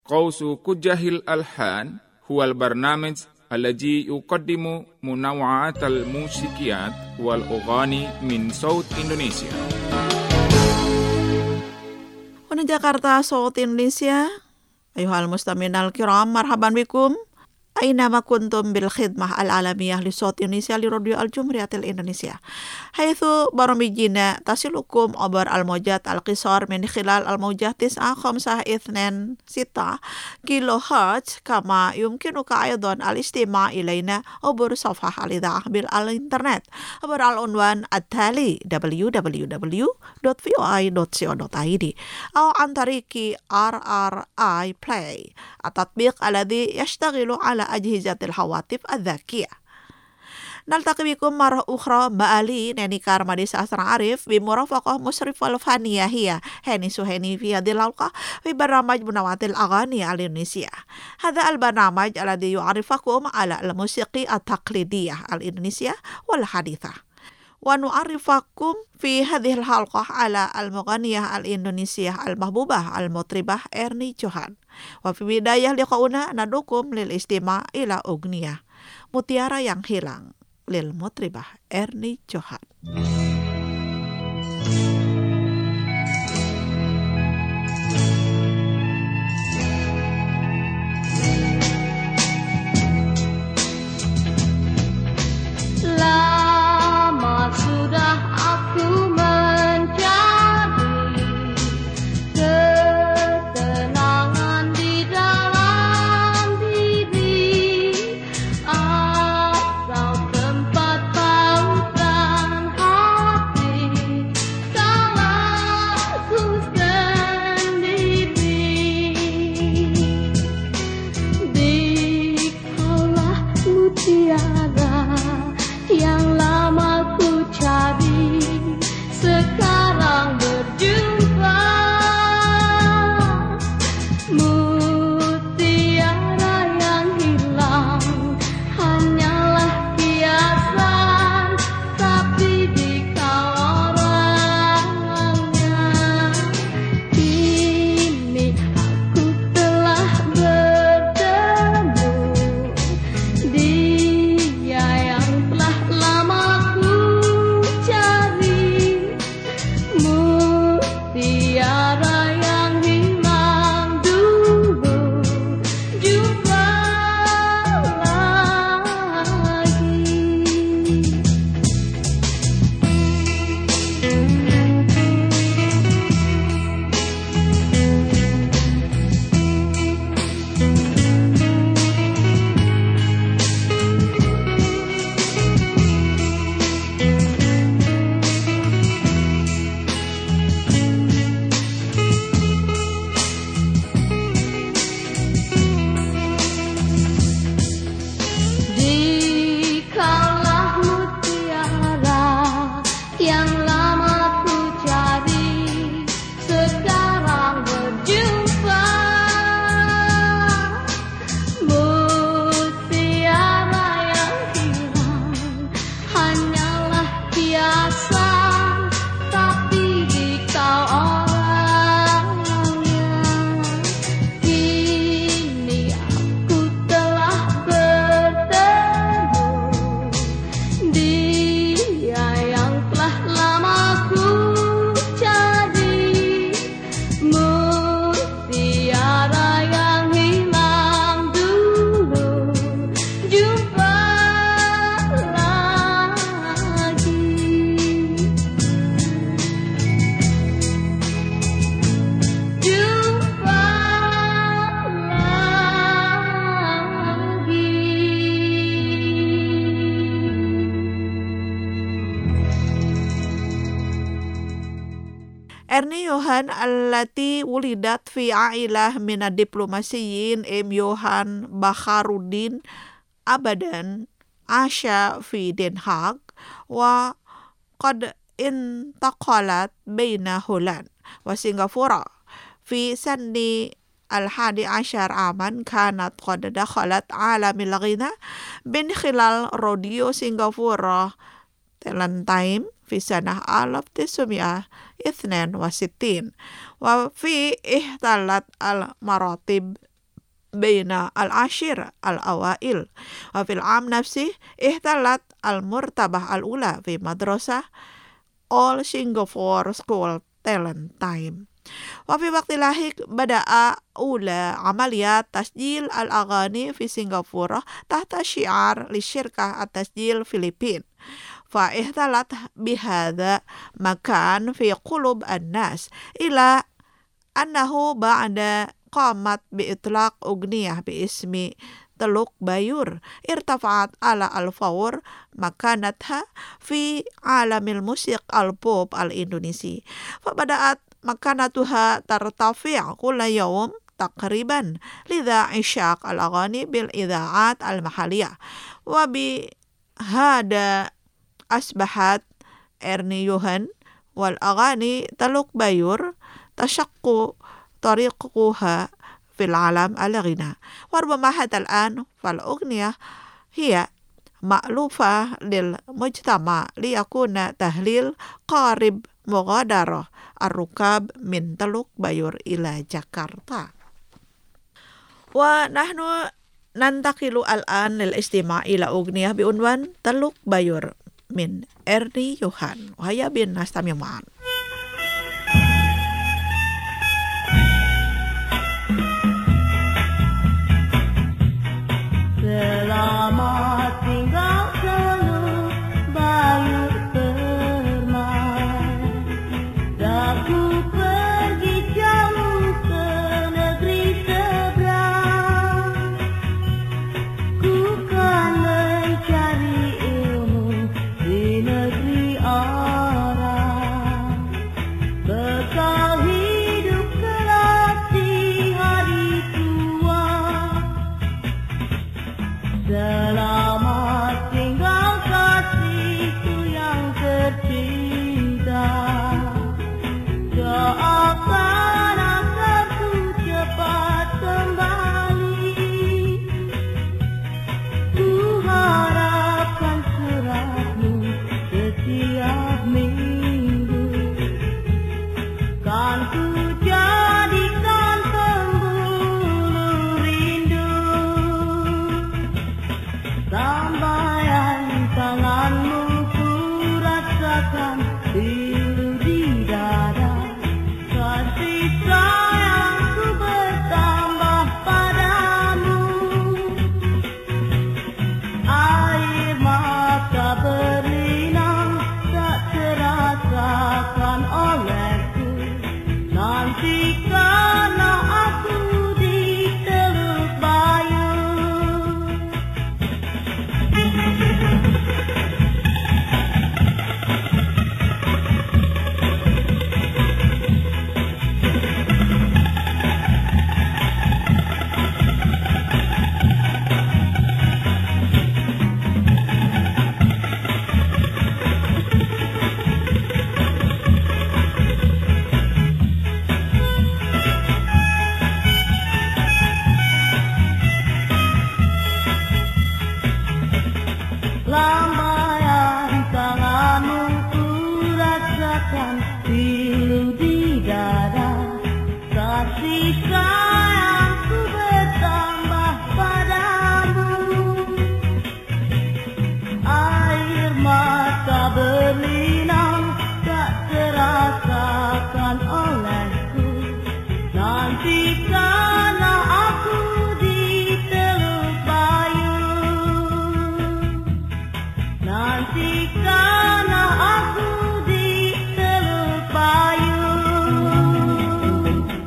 قوس كجه الألحان هو البرنامج الذي يقدم منوعات الموسيقيات والأغاني من صوت إندونيسيا. Huna Jakarta, Saut Indonesia. Ayuhal mustaminal kiram, marhaban bikum. Aina ma kuntum bil khidmah al-alamiyah li Saut Indonesia li Radio Al-Jumhuriyatil Indonesia. Haitsu baromijina tasilukum obar al-mawjat al-qisar min khilal al-mawjat 952 kilohertz kama yumkinuka aydan al-istima' ilaina obar safhah al-idha'ah bil al-internet obar al-unwan at-tali www.voi.co.id aw an tariki RRI Play at-tatbiq alladhi yashtaghilu ala ajhizatil hawatif adz-dzakiyah. Naltaqi bikum marah ukhra Mba'ali Neni Karmadi Sastra Arif bimurafaqah musrif al-faniyah hiya Heni Suheni fi hadhil halqah fi barnamaj Munawatil Aghani al-Indonesia. Hadha al-barnamaj alladhi yu'arifakum ala al-musiqi at-taqlidiyah al-Indonesia wal hadithah. Wa nu'arifakum fi hadhil halqah ala al-mughaniyah al-Indonesiah al-mahbubah al-mutribah Erni Johan. Wa fi bidayah liqauna nadukum lil istima' ila ugniyah Mutiara yang Hilang lil mutribah Erni Johan. Lama sudah aku mencari ketenangan di dalam diri, atau tempat pausan hati kala ku sendiri. Dikaulah mutiara yang lama ku cari, sekarang berjumpa. Mutiara yang hilang hanyalah kiasan, tapi dikau orangnya. Kini aku telah bertemu dia yang telah lama ku cari. Mutiara yang hilang dulu jumpa lagi. Dikaulah mutiara yang lama ku cari, sekarang berjumpa. Mutiara yang hilang hanyalah kiasan, tapi dikau orangnya. Kini aku telah bertemu dia yang telah lama ku cari. Mutiara yang hilang dulu jumpa lagi. Jumpa lagi. Erni Johan allati wulidat fi ailah minad diplomasiyin Johan Bakharuddin abadan asya fi Den Haag wa qad intaqalat baina Holland wa Singapura fi sanni al-hadi asyar aman kanat qad dakhalat alamil ghina bin khilal radio Singapura Talent Time fi sanah 1962 wa fi ihtalat al-maratib بين العشر الأوائل. وفي العام نفسه احتلت المرتبة الأولى في مدرسة All Singapore School Talent Time. وفي وقت لاحق بدأ أولى عمليات تسجيل الأغاني في سنغافورة تحت شعار لشركة التسجيل فلبين، فاحتلت بهذا مكان في قلوب الناس إلى أنه بعد قامت بإطلاق أغنية باسم Teluk Bayur ارتفعت على الفور مكانتها في عالم الموسيقى البوب الإندونيسي، فبدأت مكانتها ترتفع كل يوم تقريبا، لذا عشاق الأغاني بالإذاعات المحلية. وبهذا أصبحت إرني يوهان والأغاني تلوك بايور تشق طريقها في العالم الغنى. وربما حتى الآن فالأغنية هي مألوفة للمجتمع ليكون تهليل قارب مغادرة الركاب من تلوك بايور إلى جاكرتا. ونحن ننتقل الآن للاستماع إلى أغنية بعنوان تلوك بايور من إرني يوهان. وهيا بنا نستمع معا. Selamat tinggal Teluk Bayur permai, aku pergi jauh ke negeri seberang, ku kan mencari ilmu di negeri orang, bekal hidup kelak di hari tua. Selamat tinggal kasihku yang tercinta, doakan agar ku cepat kembali, ku harapkan suratmu setiap minggu, kan ku jadikan pembuluh rindu. Lambaian tanganmu ku rasakan pilu di dada, kasih sayangku bertambah padamu. Air mata berlinang tak terasakan olehku, nantikanlah aku di Teluk Bayur. Lambaian tanganmu ku rasakan pilu di dada, kasih sayangku bertambah padamu. Air mata berlinang tak terasakan olehku, nantikanlah aku di Teluk Bayur. Nantikanlah aku di Teluk Bayur.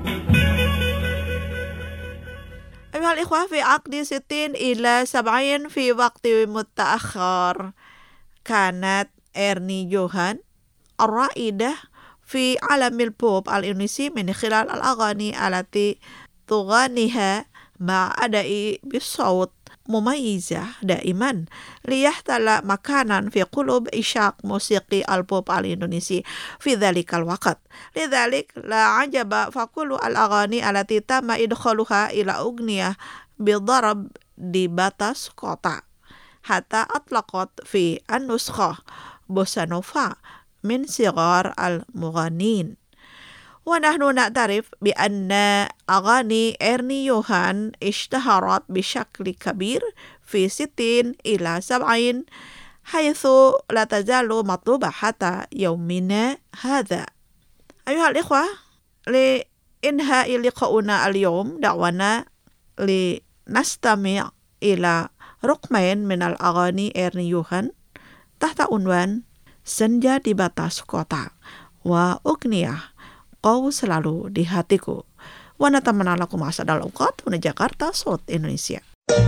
أيها الإخوة، في عقد 60 إلى 70 في وقت متأخر كانت إرني يوهان الرائدة في عالم البوب الإندونيسي من خلال الأغاني التي تغنيها مع أداء بالصوت مميزة دائما ليحتل مكانا في قلوب عشاق موسيقى البوب الإندونيسي في ذلك الوقت. لذلك لا عجب فكل الأغاني التي تم إدخالها إلى أغنية بضرب di batas kota حتى أطلقت في النسخة بوسانوفا من صغار المغنين. ونحن نعترف بأن أغاني إرني يوهان اشتهرت بشكل كبير في 60 إلى 70 حيث لا تزال مطلوبة حتى يومنا هذا. أيها الإخوة، لإنهاء لقاؤنا اليوم دعونا لنستمع إلى رقمين من الأغاني إرني يوهان تحت عنوان Senja di Batas Kota wa Ugniyah Kau Selalu di Hatiku. Wa natamanna lakum asadal awqat wa Jakarta, South Indonesia.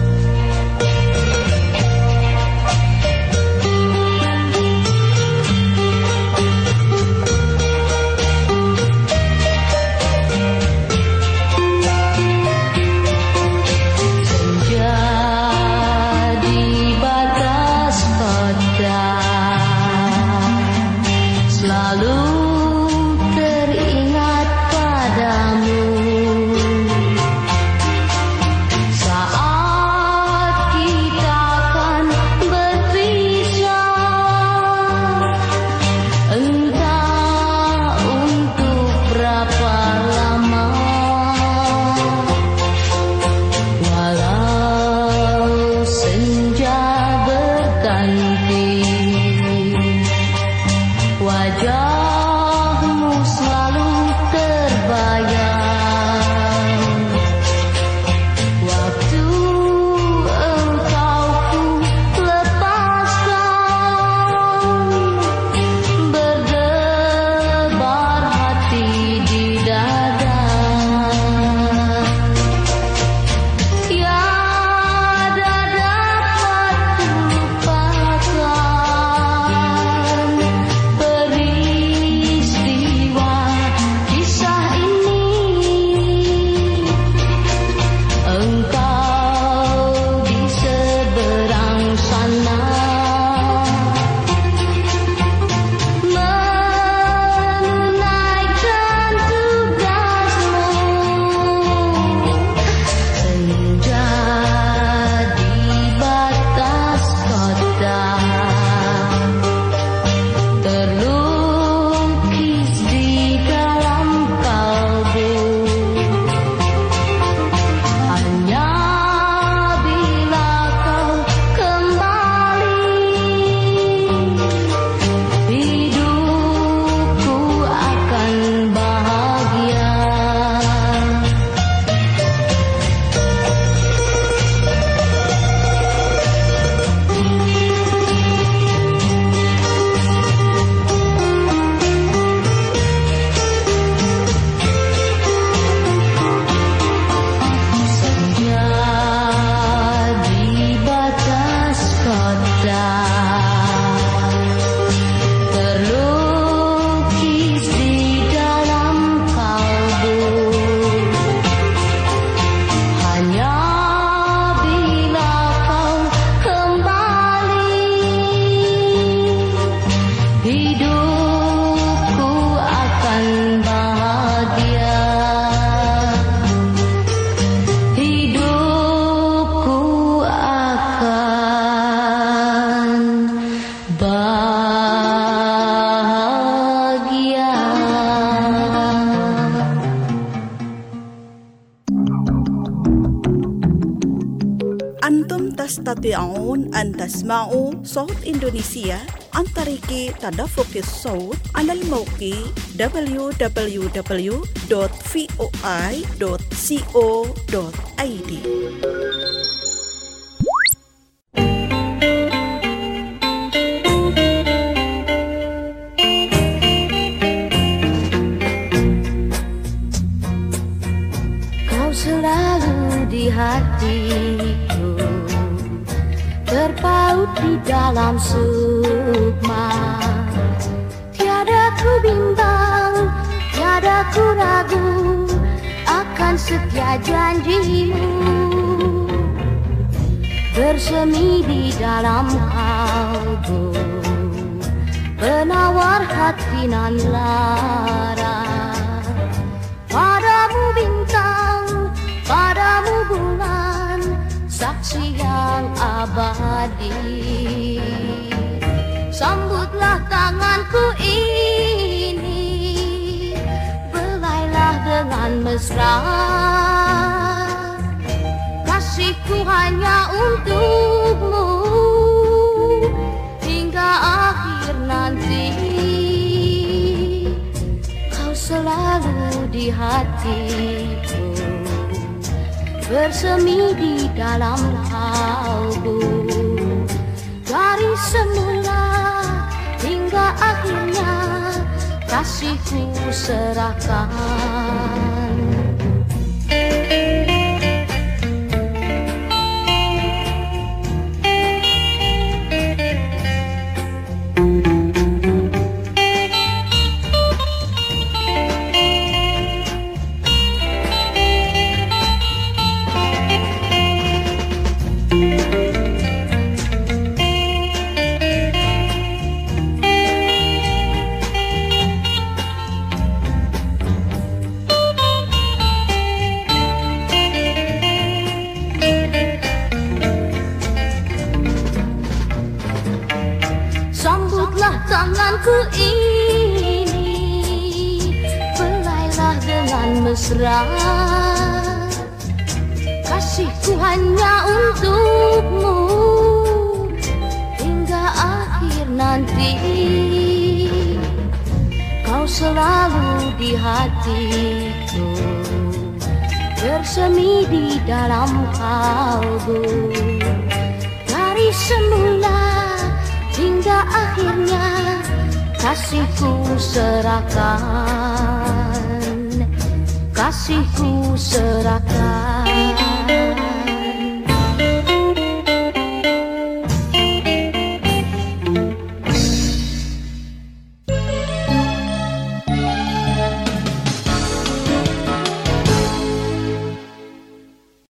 تستطيعون أن تسمعوا صوت إندونيسيا عن طريق تدفق الصوت على الموقع www.voi.co.id. Kau selalu di hatiku, terpaut di dalam sukma. Tiada ku bimbang, tiada ku ragu akan setia janjimu. Bersemi di dalam kalbu, penawar hati nan lara. Padamu bintang, padamu bulan, saksi yang abadi. Sambutlah tanganku ini, dengan mesra. Kasihku hanya untukmu hingga akhir nanti. Kau selalu di hatiku, bersemi di dalam kalbu. Dari semula hingga akhirnya kasihku serahkan. Sambutlah tanganku ini, belailah dengan mesra. Kasihku hanya untukmu hingga akhir nanti. Kau selalu di hatiku, bersemi di dalam kalbu. Dari semula hingga akhirnya kasihku serahkan, kasihku serahkan.